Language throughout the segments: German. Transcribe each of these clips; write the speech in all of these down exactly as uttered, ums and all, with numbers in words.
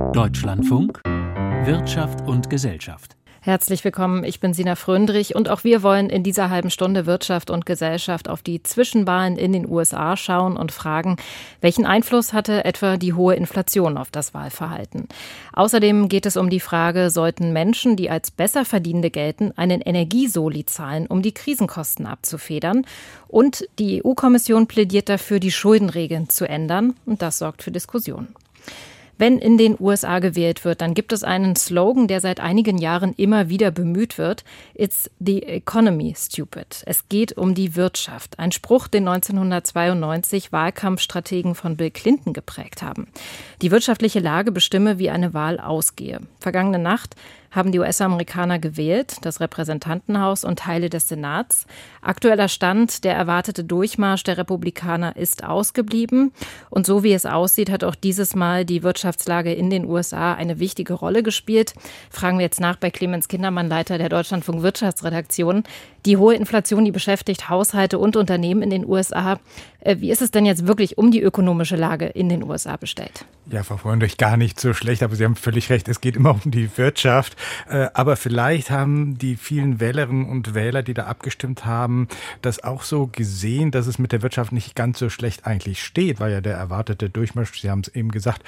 Deutschlandfunk Wirtschaft und Gesellschaft. Herzlich willkommen, ich bin Sina Fröndrich und auch wir wollen in dieser halben Stunde Wirtschaft und Gesellschaft auf die Zwischenwahlen in den U S A schauen und fragen, welchen Einfluss hatte etwa die hohe Inflation auf das Wahlverhalten. Außerdem geht es um die Frage, sollten Menschen, die als Besserverdienende gelten, einen Energiesoli zahlen, um die Krisenkosten abzufedern? Und die E U-Kommission plädiert dafür, die Schuldenregeln zu ändern und das sorgt für Diskussionen. Wenn in den U S A gewählt wird, dann gibt es einen Slogan, der seit einigen Jahren immer wieder bemüht wird. It's the economy, stupid. Es geht um die Wirtschaft. Ein Spruch, den neunzehnhundertzweiundneunzig Wahlkampfstrategen von Bill Clinton geprägt haben. Die wirtschaftliche Lage bestimme, wie eine Wahl ausgehe. Vergangene Nacht haben die U S-Amerikaner gewählt, das Repräsentantenhaus und Teile des Senats. Aktueller Stand, der erwartete Durchmarsch der Republikaner ist ausgeblieben. Und so wie es aussieht, hat auch dieses Mal die Wirtschaftslage in den U S A eine wichtige Rolle gespielt. Fragen wir jetzt nach bei Clemens Kindermann, Leiter der Deutschlandfunk Wirtschaftsredaktion. Die hohe Inflation, die beschäftigt Haushalte und Unternehmen in den U S A. Wie ist es denn jetzt wirklich um die ökonomische Lage in den U S A bestellt? Ja, Frau Freundlich, gar nicht so schlecht, aber Sie haben völlig recht, es geht immer um die Wirtschaft. Aber vielleicht haben die vielen Wählerinnen und Wähler, die da abgestimmt haben, das auch so gesehen, dass es mit der Wirtschaft nicht ganz so schlecht eigentlich steht, weil ja der erwartete Durchmarsch, Sie haben es eben gesagt,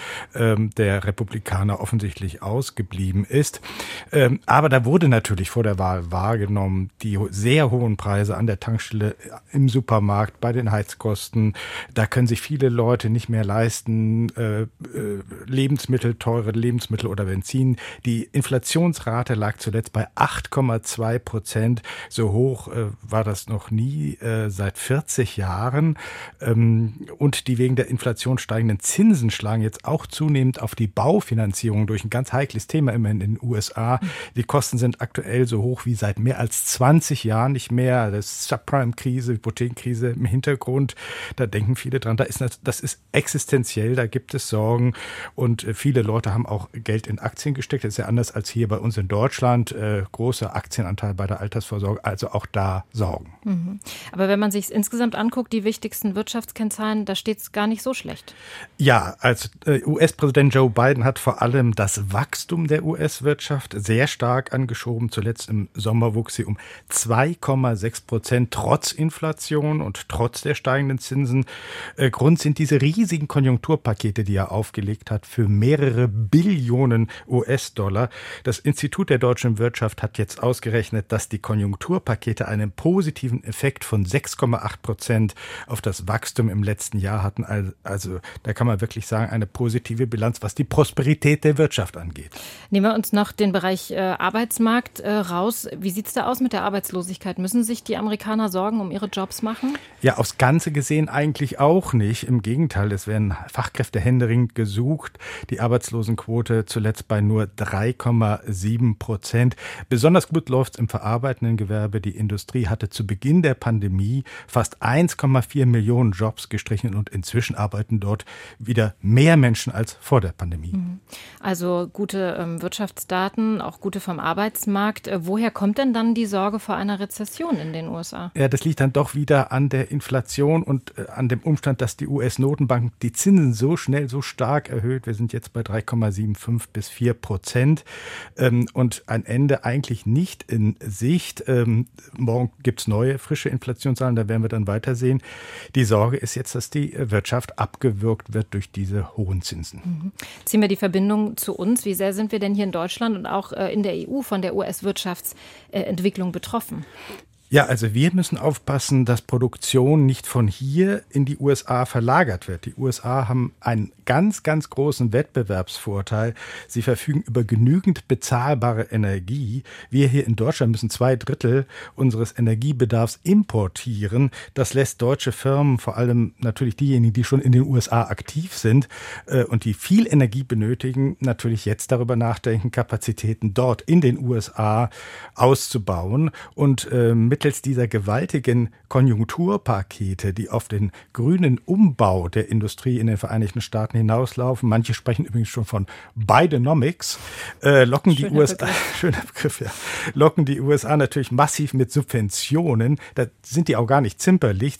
der Republikaner offensichtlich ausgeblieben ist. Aber da wurde natürlich vor der Wahl wahrgenommen, die sehr hohen Preise an der Tankstelle, im Supermarkt, bei den Heizkosten. Da können sich viele Leute nicht mehr leisten, äh, Lebensmittel, teure Lebensmittel oder Benzin. Die Inflationsrate lag zuletzt bei acht Komma zwei Prozent. So hoch äh, war das noch nie äh, seit vierzig Jahren. Ähm, und die wegen der Inflation steigenden Zinsen schlagen jetzt auch zunehmend auf die Baufinanzierung durch. Ein ganz heikles Thema immerhin in den U S A. Die Kosten sind aktuell so hoch wie seit mehr als zwanzig Jahren nicht mehr. Das Subprime-Krise, Hypothekenkrise im Hintergrund. Da denken viele dran. Da ist das, das ist existenziell. Da gibt es Sorgen. Und viele Leute haben auch Geld in Aktien gesteckt. Das ist ja anders als hier bei uns in Deutschland. Äh, großer Aktienanteil bei der Altersvorsorge. Also auch da Sorgen. Mhm. Aber wenn man sich insgesamt anguckt, die wichtigsten Wirtschaftskennzahlen, da steht es gar nicht so schlecht. Ja, als äh, U S-Präsident Joe Biden hat vor allem das Wachstum der U S-Wirtschaft sehr stark angeschoben. Zuletzt im Sommer wuchs sie um zwei Komma sechs Prozent trotz Inflation und trotz der steigenden Zinsen. Äh, Grund sind diese riesigen Konjunkturpakete, die er aufgelegt hat für mehrere Billionen U S-Dollar. Das Institut der deutschen Wirtschaft hat jetzt ausgerechnet, dass die Konjunkturpakete einen positiven Effekt von sechs Komma acht Prozent auf das Wachstum im letzten Jahr hatten. Also da kann man wirklich sagen, eine positive Bilanz, was die Prosperität der Wirtschaft angeht. Nehmen wir uns noch den Bereich äh, Arbeitsmarkt äh, raus. Wie sieht es da aus mit der Arbeitslosigkeit? Müssen sich die Amerikaner Sorgen um ihre Jobs machen? Ja, aufs Ganze gesehen eigentlich auch nicht. Im Gegenteil, es werden Fachkräfte händeringend gesucht. Die Arbeitslosenquote zuletzt bei nur drei Komma sieben Prozent. Besonders gut läuft es im verarbeitenden Gewerbe. Die Industrie hatte zu Beginn der Pandemie fast eins Komma vier Millionen Jobs gestrichen und inzwischen arbeiten dort wieder mehr Menschen als vor der Pandemie. Also gute ähm, Wirtschaftsdaten, auch gute vom Arbeitsmarkt. Äh, woher kommt denn dann die Sorge vor einer Rezession in den U S A? Ja, das liegt dann doch wieder an der Inflation und äh, an dem Umstand, dass die U S-Notenbank die Zinsen so schnell, so stark erhöht. Wir sind jetzt bei drei Komma fünfundsiebzig bis vier Prozent ähm, und ein Ende eigentlich nicht in Sicht. Ähm, morgen gibt es neue, frische Inflationszahlen, da werden wir dann weitersehen. Die Sorge ist jetzt, dass die Wirtschaft abgewürgt wird durch diese hohen Zinsen. Mhm. Ziehen wir die Verbindung zu uns. Wie sehr sind wir denn hier in Deutschland und auch äh, in der E U von der U S-Wirtschaftsentwicklung betroffen? Ja, also wir müssen aufpassen, dass Produktion nicht von hier in die U S A verlagert wird. Die U S A haben einen ganz, ganz großen Wettbewerbsvorteil. Sie verfügen über genügend bezahlbare Energie. Wir hier in Deutschland müssen zwei Drittel unseres Energiebedarfs importieren. Das lässt deutsche Firmen, vor allem natürlich diejenigen, die schon in den U S A aktiv sind äh, und die viel Energie benötigen, natürlich jetzt darüber nachdenken, Kapazitäten dort in den U S A auszubauen. Und äh, mittels dieser gewaltigen Konjunkturpakete, die auf den grünen Umbau der Industrie in den Vereinigten Staaten hinauslaufen, manche sprechen übrigens schon von Bidenomics, äh, locken die U S A, schöner Begriff, ja, locken die U S A natürlich massiv mit Subventionen. Da sind die auch gar nicht zimperlich.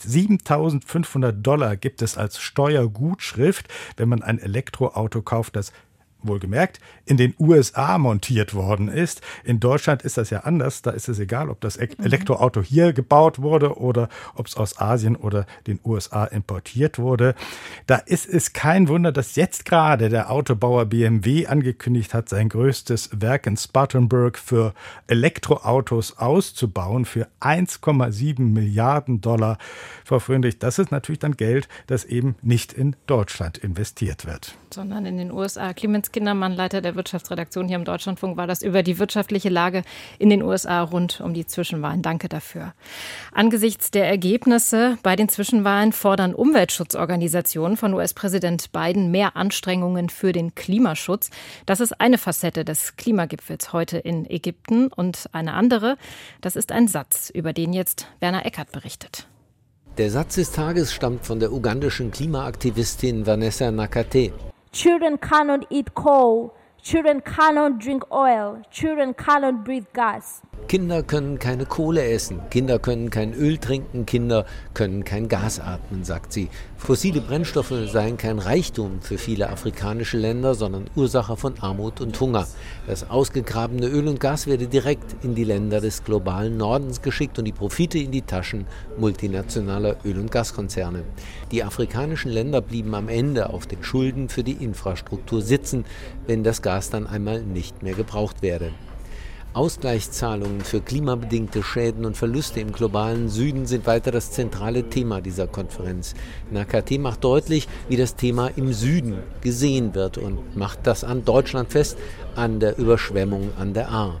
siebentausendfünfhundert Dollar gibt es als Steuergutschrift, wenn man ein Elektroauto kauft, das wohlgemerkt, in den U S A montiert worden ist. In Deutschland ist das ja anders. Da ist es egal, ob das Elektroauto hier gebaut wurde oder ob es aus Asien oder den U S A importiert wurde. Da ist es kein Wunder, dass jetzt gerade der Autobauer B M W angekündigt hat, sein größtes Werk in Spartanburg für Elektroautos auszubauen für eins Komma sieben Milliarden Dollar. Frau Fröndrich, das ist natürlich dann Geld, das eben nicht in Deutschland investiert wird. Sondern in den U S A. Clemens Kindermann, Leiter der Wirtschaftsredaktion hier im Deutschlandfunk, war das über die wirtschaftliche Lage in den U S A rund um die Zwischenwahlen. Danke dafür. Angesichts der Ergebnisse bei den Zwischenwahlen fordern Umweltschutzorganisationen von U S-Präsident Biden mehr Anstrengungen für den Klimaschutz. Das ist eine Facette des Klimagipfels heute in Ägypten. Und eine andere, das ist ein Satz, über den jetzt Werner Eckert berichtet. Der Satz des Tages stammt von der ugandischen Klimaaktivistin Vanessa Nakate. Children cannot eat coal. Children cannot drink oil. Children cannot breathe gas. Kinder können keine Kohle essen, Kinder können kein Öl trinken, Kinder können kein Gas atmen, sagt sie. Fossile Brennstoffe seien kein Reichtum für viele afrikanische Länder, sondern Ursache von Armut und Hunger. Das ausgegrabene Öl und Gas werde direkt in die Länder des globalen Nordens geschickt und die Profite in die Taschen multinationaler Öl- und Gaskonzerne. Die afrikanischen Länder blieben am Ende auf den Schulden für die Infrastruktur sitzen, wenn das Gas dann einmal nicht mehr gebraucht werde. Ausgleichszahlungen für klimabedingte Schäden und Verluste im globalen Süden sind weiter das zentrale Thema dieser Konferenz. Nakate macht deutlich, wie das Thema im Süden gesehen wird und macht das an Deutschland fest, an der Überschwemmung an der Ahr.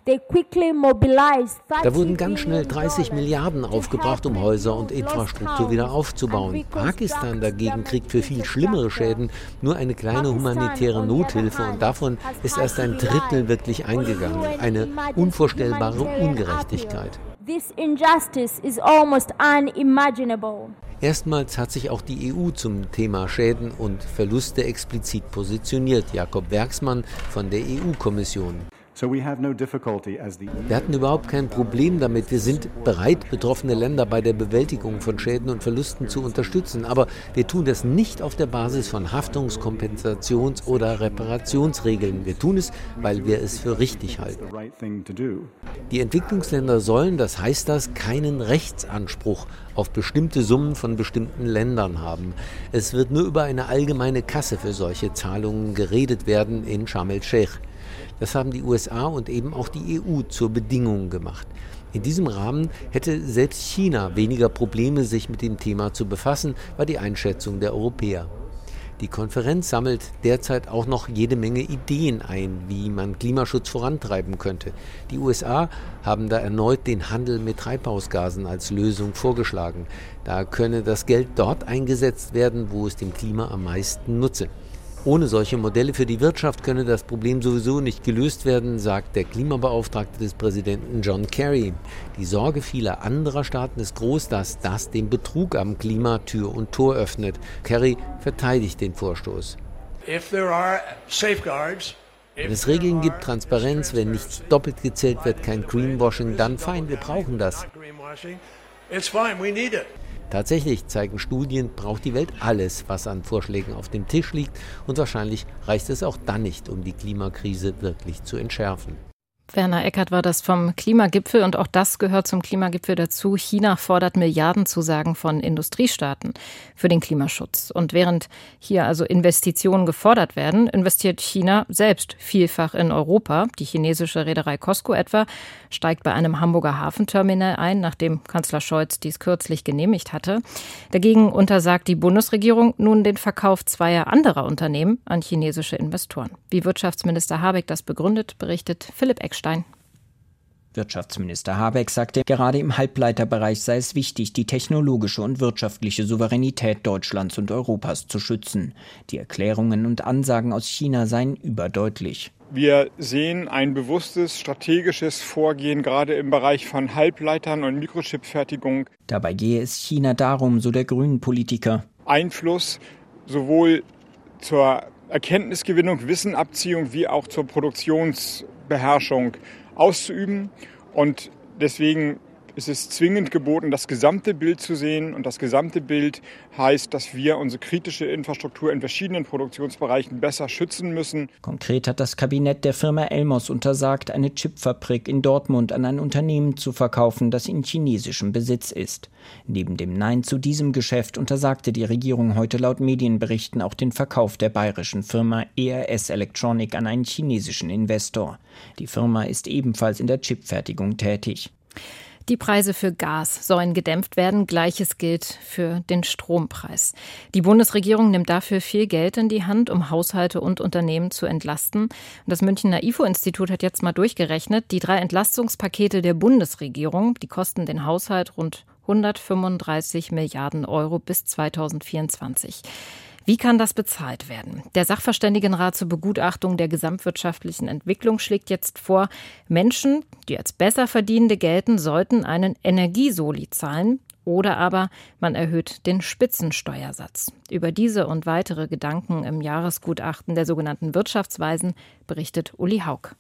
Da wurden ganz schnell dreißig Milliarden aufgebracht, um Häuser und Infrastruktur wieder aufzubauen. Pakistan dagegen kriegt für viel schlimmere Schäden nur eine kleine humanitäre Nothilfe und davon ist erst ein Drittel wirklich eingegangen. Eine unvorstellbare Ungerechtigkeit. Erstmals hat sich auch die E U zum Thema Schäden und Verluste explizit positioniert. Jakob Werksmann von der E U-Kommission. Wir hatten überhaupt kein Problem damit. Wir sind bereit, betroffene Länder bei der Bewältigung von Schäden und Verlusten zu unterstützen. Aber wir tun das nicht auf der Basis von Haftungs-, Kompensations- oder Reparationsregeln. Wir tun es, weil wir es für richtig halten. Die Entwicklungsländer sollen, das heißt das, keinen Rechtsanspruch auf bestimmte Summen von bestimmten Ländern haben. Es wird nur über eine allgemeine Kasse für solche Zahlungen geredet werden in Sharm el-Sheikh. Das haben die U S A und eben auch die E U zur Bedingung gemacht. In diesem Rahmen hätte selbst China weniger Probleme, sich mit dem Thema zu befassen, war die Einschätzung der Europäer. Die Konferenz sammelt derzeit auch noch jede Menge Ideen ein, wie man Klimaschutz vorantreiben könnte. Die U S A haben da erneut den Handel mit Treibhausgasen als Lösung vorgeschlagen. Da könne das Geld dort eingesetzt werden, wo es dem Klima am meisten nutze. Ohne solche Modelle für die Wirtschaft könne das Problem sowieso nicht gelöst werden, sagt der Klimabeauftragte des Präsidenten John Kerry. Die Sorge vieler anderer Staaten ist groß, dass das dem Betrug am Klima Tür und Tor öffnet. Kerry verteidigt den Vorstoß. Wenn es Regeln gibt, Transparenz, wenn nichts doppelt gezählt wird, kein Greenwashing, dann fein, wir brauchen das. Tatsächlich zeigen Studien, braucht die Welt alles, was an Vorschlägen auf dem Tisch liegt. Und wahrscheinlich reicht es auch dann nicht, um die Klimakrise wirklich zu entschärfen. Werner Eckert war das vom Klimagipfel und auch das gehört zum Klimagipfel dazu. China fordert Milliardenzusagen von Industriestaaten für den Klimaschutz. Und während hier also Investitionen gefordert werden, investiert China selbst vielfach in Europa. Die chinesische Reederei COSCO etwa steigt bei einem Hamburger Hafenterminal ein, nachdem Kanzler Scholz dies kürzlich genehmigt hatte. Dagegen untersagt die Bundesregierung nun den Verkauf zweier anderer Unternehmen an chinesische Investoren. Wie Wirtschaftsminister Habeck das begründet, berichtet Philipp Eckstein. Wirtschaftsminister Habeck sagte, gerade im Halbleiterbereich sei es wichtig, die technologische und wirtschaftliche Souveränität Deutschlands und Europas zu schützen. Die Erklärungen und Ansagen aus China seien überdeutlich. Wir sehen ein bewusstes strategisches Vorgehen, gerade im Bereich von Halbleitern und Mikrochipfertigung. Dabei gehe es China darum, so der Grünen-Politiker, Einfluss sowohl zur Erkenntnisgewinnung, Wissenabziehung wie auch zur Produktionsbeherrschung auszuüben. Und deswegen ist es zwingend geboten, das gesamte Bild zu sehen. Und das gesamte Bild heißt, dass wir unsere kritische Infrastruktur in verschiedenen Produktionsbereichen besser schützen müssen. Konkret hat das Kabinett der Firma Elmos untersagt, eine Chipfabrik in Dortmund an ein Unternehmen zu verkaufen, das in chinesischem Besitz ist. Neben dem Nein zu diesem Geschäft untersagte die Regierung heute laut Medienberichten auch den Verkauf der bayerischen Firma E R S Electronic an einen chinesischen Investor. Die Firma ist ebenfalls in der Chipfertigung tätig. Die Preise für Gas sollen gedämpft werden. Gleiches gilt für den Strompreis. Die Bundesregierung nimmt dafür viel Geld in die Hand, um Haushalte und Unternehmen zu entlasten. Und das Münchner I F O-Institut hat jetzt mal durchgerechnet, die drei Entlastungspakete der Bundesregierung, die kosten den Haushalt rund hundertfünfunddreißig Milliarden Euro bis zweitausendvierundzwanzig. Wie kann das bezahlt werden? Der Sachverständigenrat zur Begutachtung der gesamtwirtschaftlichen Entwicklung schlägt jetzt vor, Menschen, die als Besserverdienende gelten, sollten einen Energiesoli zahlen oder aber man erhöht den Spitzensteuersatz. Über diese und weitere Gedanken im Jahresgutachten der sogenannten Wirtschaftsweisen berichtet Uli Haug.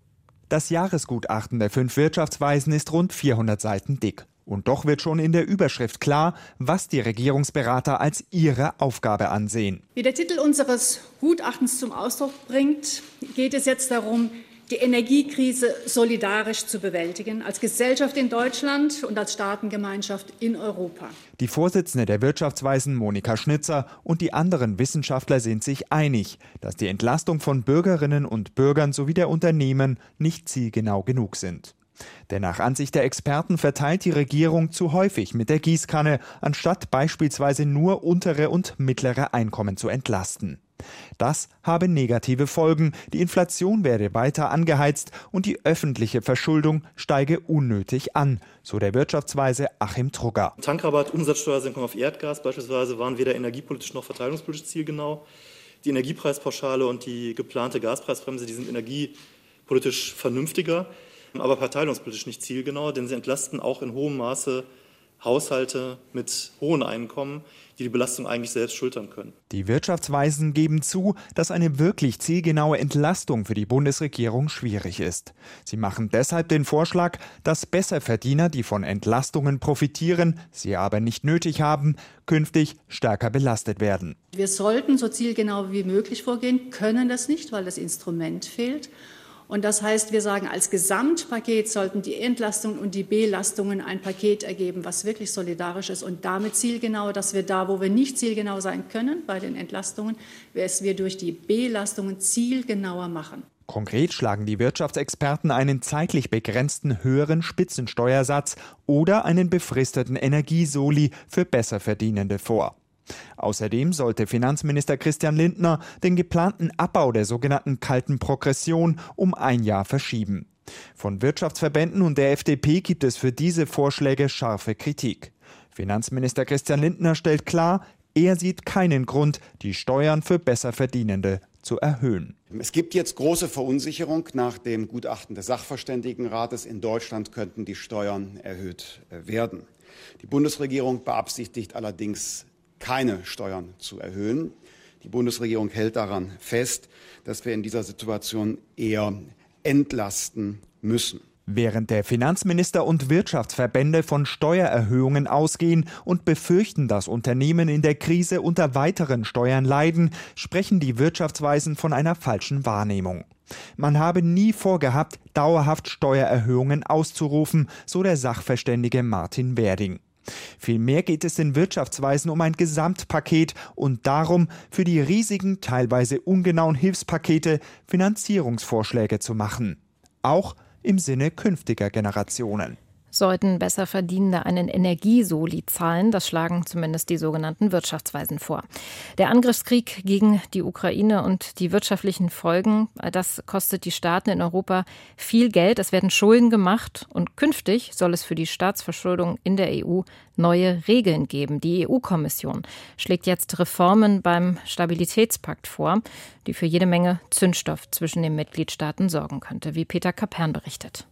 Das Jahresgutachten der fünf Wirtschaftsweisen ist rund vierhundert Seiten dick. Und doch wird schon in der Überschrift klar, was die Regierungsberater als ihre Aufgabe ansehen. Wie der Titel unseres Gutachtens zum Ausdruck bringt, geht es jetzt darum, die Energiekrise solidarisch zu bewältigen, als Gesellschaft in Deutschland und als Staatengemeinschaft in Europa. Die Vorsitzende der Wirtschaftsweisen, Monika Schnitzer, und die anderen Wissenschaftler sind sich einig, dass die Entlastung von Bürgerinnen und Bürgern sowie der Unternehmen nicht zielgenau genug sind. Denn nach Ansicht der Experten verteilt die Regierung zu häufig mit der Gießkanne, anstatt beispielsweise nur untere und mittlere Einkommen zu entlasten. Das habe negative Folgen, die Inflation werde weiter angeheizt und die öffentliche Verschuldung steige unnötig an, so der Wirtschaftsweise Achim Trugger. Tankrabatt, Umsatzsteuersenkung auf Erdgas beispielsweise waren weder energiepolitisch noch verteilungspolitisch zielgenau. Die Energiepreispauschale und die geplante Gaspreisbremse, die sind energiepolitisch vernünftiger, aber verteilungspolitisch nicht zielgenau, denn sie entlasten auch in hohem Maße Haushalte mit hohen Einkommen, die die Belastung eigentlich selbst schultern können. Die Wirtschaftsweisen geben zu, dass eine wirklich zielgenaue Entlastung für die Bundesregierung schwierig ist. Sie machen deshalb den Vorschlag, dass Besserverdiener, die von Entlastungen profitieren, sie aber nicht nötig haben, künftig stärker belastet werden. Wir sollten so zielgenau wie möglich vorgehen, können das nicht, weil das Instrument fehlt. Und das heißt, wir sagen, als Gesamtpaket sollten die Entlastungen und die Belastungen ein Paket ergeben, was wirklich solidarisch ist und damit zielgenau, dass wir da, wo wir nicht zielgenau sein können bei den Entlastungen, es wir durch die Belastungen zielgenauer machen. Konkret schlagen die Wirtschaftsexperten einen zeitlich begrenzten höheren Spitzensteuersatz oder einen befristeten Energiesoli für Besserverdienende vor. Außerdem sollte Finanzminister Christian Lindner den geplanten Abbau der sogenannten kalten Progression um ein Jahr verschieben. Von Wirtschaftsverbänden und der F D P gibt es für diese Vorschläge scharfe Kritik. Finanzminister Christian Lindner stellt klar, er sieht keinen Grund, die Steuern für Besserverdienende zu erhöhen. Es gibt jetzt große Verunsicherung nach dem Gutachten des Sachverständigenrates. In Deutschland könnten die Steuern erhöht werden. Die Bundesregierung beabsichtigt allerdings, keine Steuern zu erhöhen. Die Bundesregierung hält daran fest, dass wir in dieser Situation eher entlasten müssen. Während der Finanzminister und Wirtschaftsverbände von Steuererhöhungen ausgehen und befürchten, dass Unternehmen in der Krise unter weiteren Steuern leiden, sprechen die Wirtschaftsweisen von einer falschen Wahrnehmung. Man habe nie vorgehabt, dauerhaft Steuererhöhungen auszurufen, so der Sachverständige Martin Werding. Vielmehr geht es den Wirtschaftsweisen um ein Gesamtpaket und darum, für die riesigen, teilweise ungenauen Hilfspakete Finanzierungsvorschläge zu machen. Auch im Sinne künftiger Generationen. Sollten Besserverdienende einen Energiesoli zahlen, das schlagen zumindest die sogenannten Wirtschaftsweisen vor. Der Angriffskrieg gegen die Ukraine und die wirtschaftlichen Folgen, das kostet die Staaten in Europa viel Geld. Es werden Schulden gemacht und künftig soll es für die Staatsverschuldung in der E U neue Regeln geben. Die E U-Kommission schlägt jetzt Reformen beim Stabilitätspakt vor, die für jede Menge Zündstoff zwischen den Mitgliedstaaten sorgen könnte, wie Peter Kapern berichtet.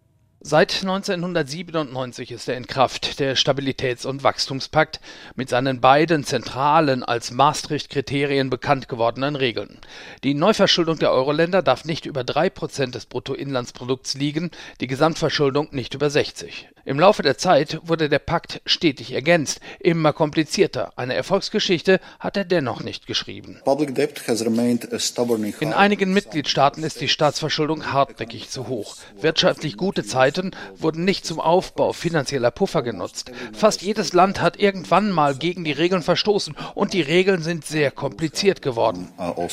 Seit neunzehnhundertsiebenundneunzig ist er in Kraft, der Stabilitäts- und Wachstumspakt, mit seinen beiden zentralen, als Maastricht-Kriterien bekannt gewordenen Regeln. Die Neuverschuldung der Euro-Länder darf nicht über drei Prozent des Bruttoinlandsprodukts liegen, die Gesamtverschuldung nicht über sechzig. Im Laufe der Zeit wurde der Pakt stetig ergänzt, immer komplizierter. Eine Erfolgsgeschichte hat er dennoch nicht geschrieben. In einigen Mitgliedstaaten ist die Staatsverschuldung hartnäckig zu hoch. Wirtschaftlich gute Zeiten wurden nicht zum Aufbau finanzieller Puffer genutzt. Fast jedes Land hat irgendwann mal gegen die Regeln verstoßen und die Regeln sind sehr kompliziert geworden.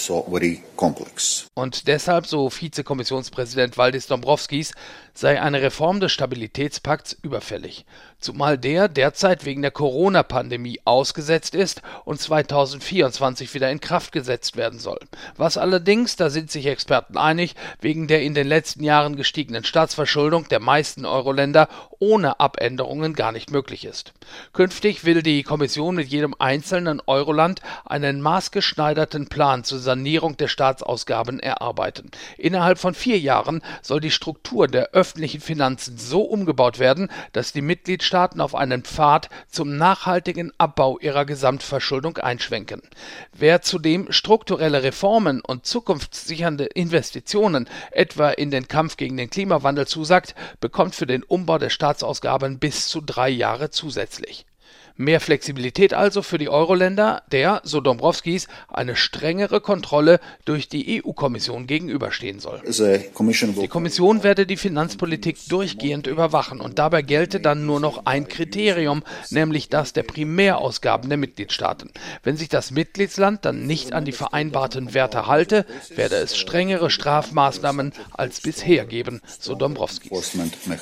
Und deshalb, so Vizekommissionspräsident Valdis Dombrovskis, sei eine Reform des Stabilitätspakts überfällig. Zumal der derzeit wegen der Corona-Pandemie ausgesetzt ist und zweitausendvierundzwanzig wieder in Kraft gesetzt werden soll. Was allerdings, da sind sich Experten einig, wegen der in den letzten Jahren gestiegenen Staatsverschuldung der meisten Euro-Länder ohne Abänderungen gar nicht möglich ist. Künftig will die Kommission mit jedem einzelnen Euro-Land einen maßgeschneiderten Plan zur Sanierung der Staatsausgaben erarbeiten. Innerhalb von vier Jahren soll die Struktur der öffentlichen Finanzen so umgebaut werden, dass die Mitgliedstaaten auf einen Pfad zum nachhaltigen Abbau ihrer Gesamtverschuldung einschwenken. Wer zudem strukturelle Reformen und zukunftssichernde Investitionen, etwa in den Kampf gegen den Klimawandel, zusagt, bekommt für den Umbau der Staatsausgaben bis zu drei Jahre zusätzlich. Mehr Flexibilität also für die Euro-Länder, der, so Dombrovskis, eine strengere Kontrolle durch die E U-Kommission gegenüberstehen soll. Die Kommission werde die Finanzpolitik durchgehend überwachen und dabei gelte dann nur noch ein Kriterium, nämlich das der Primärausgaben der Mitgliedstaaten. Wenn sich das Mitgliedsland dann nicht an die vereinbarten Werte halte, werde es strengere Strafmaßnahmen als bisher geben, so Dombrovskis.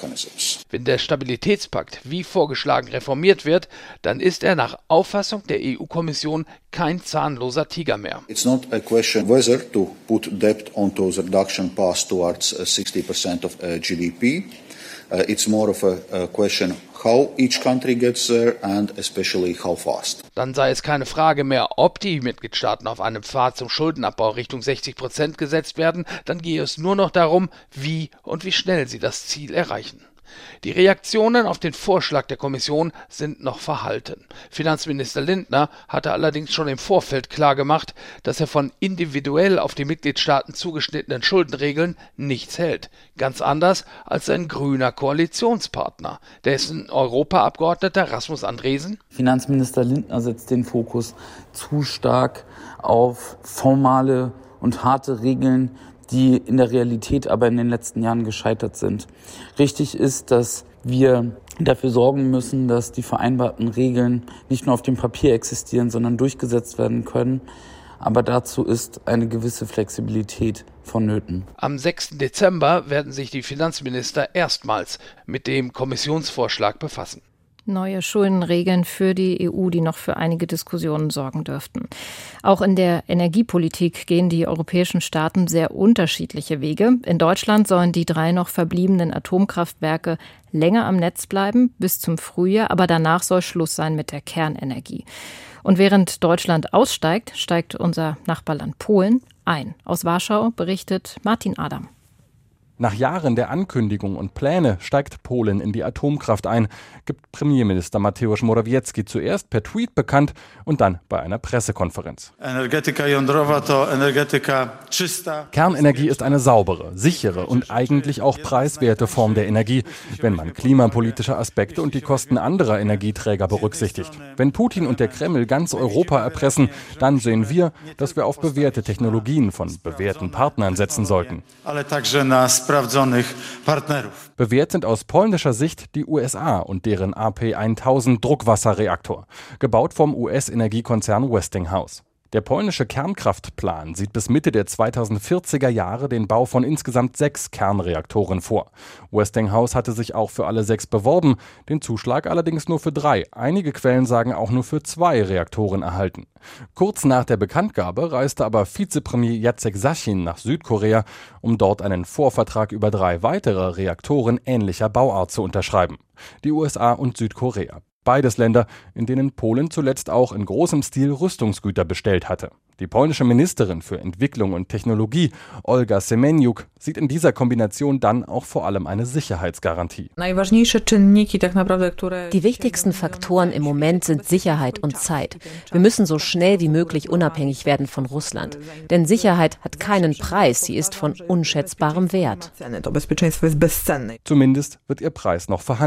Wenn der Stabilitätspakt wie vorgeschlagen reformiert wird, dann ist er nach Auffassung der E U-Kommission kein zahnloser Tiger mehr. It's not a question whether to put debt onto the reduction path towards sixty percent of G D P. Uh, it's more of a, a question how each country gets there and especially how fast. Dann sei es keine Frage mehr, ob die Mitgliedstaaten auf einem Pfad zum Schuldenabbau Richtung sechzig Prozent gesetzt werden, dann gehe es nur noch darum, wie und wie schnell sie das Ziel erreichen. Die Reaktionen auf den Vorschlag der Kommission sind noch verhalten. Finanzminister Lindner hatte allerdings schon im Vorfeld klargemacht, dass er von individuell auf die Mitgliedstaaten zugeschnittenen Schuldenregeln nichts hält. Ganz anders als sein grüner Koalitionspartner, dessen Europaabgeordneter Rasmus Andresen. Finanzminister Lindner setzt den Fokus zu stark auf formale und harte Regeln, die in der Realität aber in den letzten Jahren gescheitert sind. Richtig ist, dass wir dafür sorgen müssen, dass die vereinbarten Regeln nicht nur auf dem Papier existieren, sondern durchgesetzt werden können. Aber dazu ist eine gewisse Flexibilität vonnöten. Am sechsten Dezember werden sich die Finanzminister erstmals mit dem Kommissionsvorschlag befassen. Neue Schuldenregeln für die E U, die noch für einige Diskussionen sorgen dürften. Auch in der Energiepolitik gehen die europäischen Staaten sehr unterschiedliche Wege. In Deutschland sollen die drei noch verbliebenen Atomkraftwerke länger am Netz bleiben, bis zum Frühjahr, aber danach soll Schluss sein mit der Kernenergie. Und während Deutschland aussteigt, steigt unser Nachbarland Polen ein. Aus Warschau berichtet Martin Adam. Nach Jahren der Ankündigung und Pläne steigt Polen in die Atomkraft ein, gibt Premierminister Mateusz Morawiecki zuerst per Tweet bekannt und dann bei einer Pressekonferenz. Kernenergie ist eine saubere, sichere und eigentlich auch preiswerte Form der Energie, wenn man klimapolitische Aspekte und die Kosten anderer Energieträger berücksichtigt. Wenn Putin und der Kreml ganz Europa erpressen, dann sehen wir, dass wir auf bewährte Technologien von bewährten Partnern setzen sollten. Bewährt sind aus polnischer Sicht die U S A und deren A P tausend Druckwasserreaktor, gebaut vom U S-Energiekonzern Westinghouse. Der polnische Kernkraftplan sieht bis Mitte der zweitausendvierziger Jahre den Bau von insgesamt sechs Kernreaktoren vor. Westinghouse hatte sich auch für alle sechs beworben, den Zuschlag allerdings nur für drei. Einige Quellen sagen auch nur für zwei Reaktoren erhalten. Kurz nach der Bekanntgabe reiste aber Vizepremier Jacek Sasin nach Südkorea, um dort einen Vorvertrag über drei weitere Reaktoren ähnlicher Bauart zu unterschreiben. Die U S A und Südkorea. Beides Länder, in denen Polen zuletzt auch in großem Stil Rüstungsgüter bestellt hatte. Die polnische Ministerin für Entwicklung und Technologie, Olga Semeniuk, sieht in dieser Kombination dann auch vor allem eine Sicherheitsgarantie. Die wichtigsten Faktoren im Moment sind Sicherheit und Zeit. Wir müssen so schnell wie möglich unabhängig werden von Russland. Denn Sicherheit hat keinen Preis, sie ist von unschätzbarem Wert. Zumindest wird ihr Preis noch verhandelt.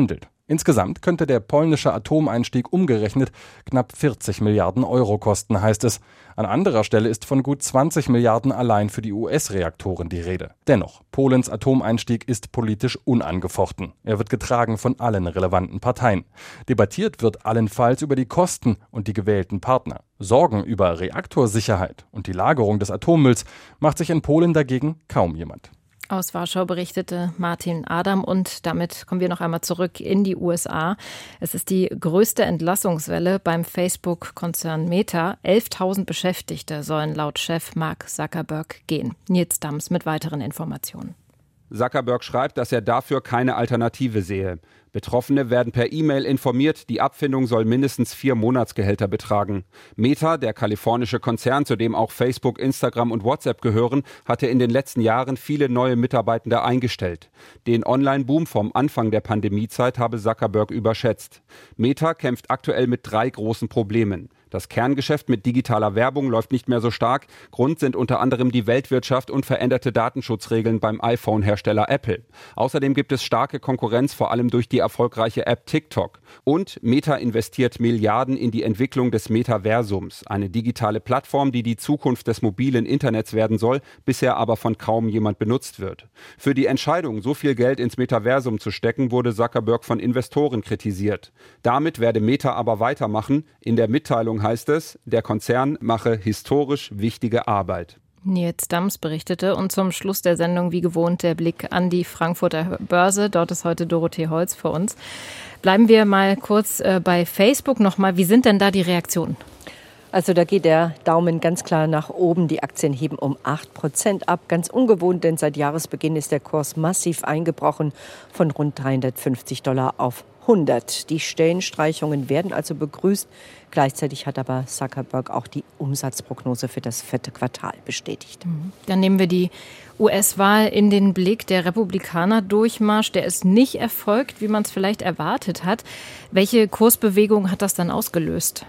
Insgesamt könnte der polnische Atomeinstieg umgerechnet knapp vierzig Milliarden Euro kosten, heißt es. An anderer Stelle ist von gut zwanzig Milliarden allein für die U S-Reaktoren die Rede. Dennoch, Polens Atomeinstieg ist politisch unangefochten. Er wird getragen von allen relevanten Parteien. Debattiert wird allenfalls über die Kosten und die gewählten Partner. Sorgen über Reaktorsicherheit und die Lagerung des Atommülls macht sich in Polen dagegen kaum jemand. Aus Warschau berichtete Martin Adam und damit kommen wir noch einmal zurück in die U S A. Es ist die größte Entlassungswelle beim Facebook-Konzern Meta. elftausend Beschäftigte sollen laut Chef Mark Zuckerberg gehen. Nils Dams mit weiteren Informationen. Zuckerberg schreibt, dass er dafür keine Alternative sehe. Betroffene werden per E-Mail informiert, die Abfindung soll mindestens vier Monatsgehälter betragen. Meta, der kalifornische Konzern, zu dem auch Facebook, Instagram und WhatsApp gehören, hatte in den letzten Jahren viele neue Mitarbeitende eingestellt. Den Online-Boom vom Anfang der Pandemiezeit habe Zuckerberg überschätzt. Meta kämpft aktuell mit drei großen Problemen. Das Kerngeschäft mit digitaler Werbung läuft nicht mehr so stark. Grund sind unter anderem die Weltwirtschaft und veränderte Datenschutzregeln beim iPhone-Hersteller Apple. Außerdem gibt es starke Konkurrenz, vor allem durch die erfolgreiche App TikTok. Und Meta investiert Milliarden in die Entwicklung des Metaversums, eine digitale Plattform, die die Zukunft des mobilen Internets werden soll, bisher aber von kaum jemand benutzt wird. Für die Entscheidung, so viel Geld ins Metaversum zu stecken, wurde Zuckerberg von Investoren kritisiert. Damit werde Meta aber weitermachen. In der Mitteilung heißt es, der Konzern mache historisch wichtige Arbeit. Nils Dams berichtete und zum Schluss der Sendung wie gewohnt der Blick an die Frankfurter Börse. Dort ist heute Dorothee Holz für uns. Bleiben wir mal kurz äh, bei Facebook nochmal. Wie sind denn da die Reaktionen? Also da geht der Daumen ganz klar nach oben. Die Aktien heben um acht Prozent ab. Ganz ungewohnt, denn seit Jahresbeginn ist der Kurs massiv eingebrochen von rund dreihundertfünfzig Dollar auf hundert. Die Stellenstreichungen werden also begrüßt. Gleichzeitig hat aber Zuckerberg auch die Umsatzprognose für das vierte Quartal bestätigt. Dann nehmen wir die U S-Wahl in den Blick. Der Republikaner-Durchmarsch, der ist nicht erfolgt, wie man es vielleicht erwartet hat. Welche Kursbewegung hat das dann ausgelöst?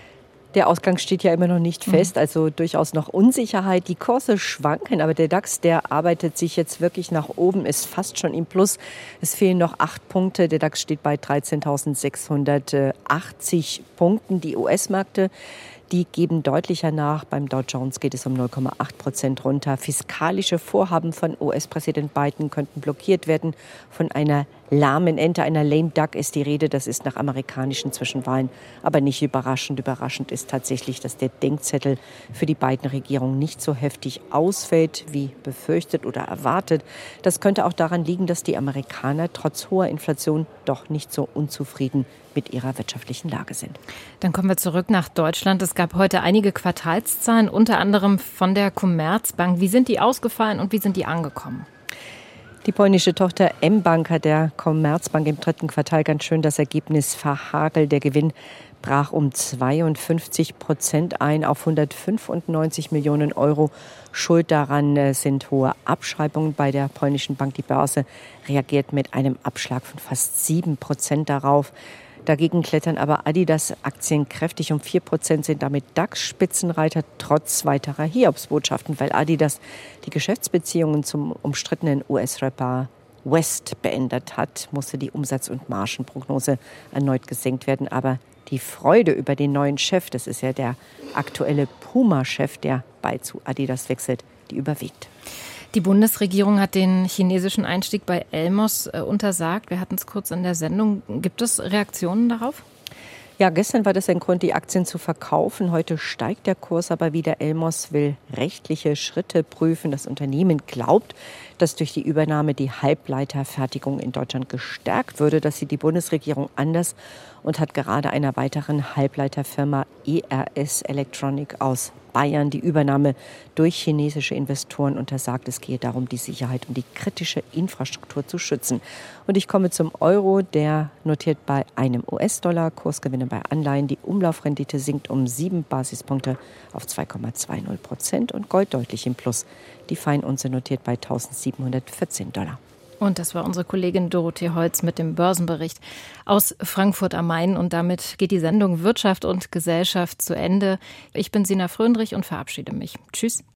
Der Ausgang steht ja immer noch nicht fest, also durchaus noch Unsicherheit. Die Kurse schwanken, aber der DAX, der arbeitet sich jetzt wirklich nach oben, ist fast schon im Plus. Es fehlen noch acht Punkte. Der DAX steht bei dreizehntausendsechshundertachtzig Punkten. Die U S-Märkte, die geben deutlicher nach. Beim Dow Jones geht es um null Komma acht Prozent runter. Fiskalische Vorhaben von U S-Präsident Biden könnten blockiert werden. Von einer lahmen Ente, einer lame duck ist die Rede. Das ist nach amerikanischen Zwischenwahlen aber nicht überraschend. Überraschend ist tatsächlich, dass der Denkzettel für die Biden-Regierung nicht so heftig ausfällt, wie befürchtet oder erwartet. Das könnte auch daran liegen, dass die Amerikaner trotz hoher Inflation doch nicht so unzufrieden mit ihrer wirtschaftlichen Lage sind. Dann kommen wir zurück nach Deutschland. Es gab heute einige Quartalszahlen, unter anderem von der Commerzbank. Wie sind die ausgefallen und wie sind die angekommen? Die polnische Tochter mBank hat der Commerzbank im dritten Quartal ganz schön das Ergebnis verhagelt. Der Gewinn brach um zweiundfünfzig Prozent ein auf hundertfünfundneunzig Millionen Euro. Schuld daran sind hohe Abschreibungen bei der polnischen Bank. Die Börse reagiert mit einem Abschlag von fast sieben Prozent darauf. Dagegen klettern aber Adidas-Aktien kräftig um vier Prozent, sind damit DAX-Spitzenreiter trotz weiterer Hiobsbotschaften, weil Adidas die Geschäftsbeziehungen zum umstrittenen U S-Rapper West beendet hat, musste die Umsatz- und Margenprognose erneut gesenkt werden. Aber die Freude über den neuen Chef, das ist ja der aktuelle Puma-Chef, der bald zu Adidas wechselt, die überwiegt. Die Bundesregierung hat den chinesischen Einstieg bei Elmos äh, untersagt. Wir hatten es kurz in der Sendung. Gibt es Reaktionen darauf? Ja, gestern war das ein Grund, die Aktien zu verkaufen. Heute steigt der Kurs aber wieder. Elmos will rechtliche Schritte prüfen. Das Unternehmen glaubt, dass durch die Übernahme die Halbleiterfertigung in Deutschland gestärkt würde. Das sieht die Bundesregierung anders und hat gerade einer weiteren Halbleiterfirma E R S Electronic aus Bayern die Übernahme durch chinesische Investoren untersagt. Es gehe darum, die Sicherheit und die kritische Infrastruktur zu schützen. Und ich komme zum Euro, der notiert bei einem U S-Dollar, Kursgewinne bei Anleihen. Die Umlaufrendite sinkt um sieben Basispunkte auf zwei Komma zwanzig Prozent und Gold deutlich im Plus. Die Feinunze notiert bei eintausendsiebenhundertvierzehn Dollar. Und das war unsere Kollegin Dorothee Holz mit dem Börsenbericht aus Frankfurt am Main. Und damit geht die Sendung Wirtschaft und Gesellschaft zu Ende. Ich bin Sina Fröndrich und verabschiede mich. Tschüss.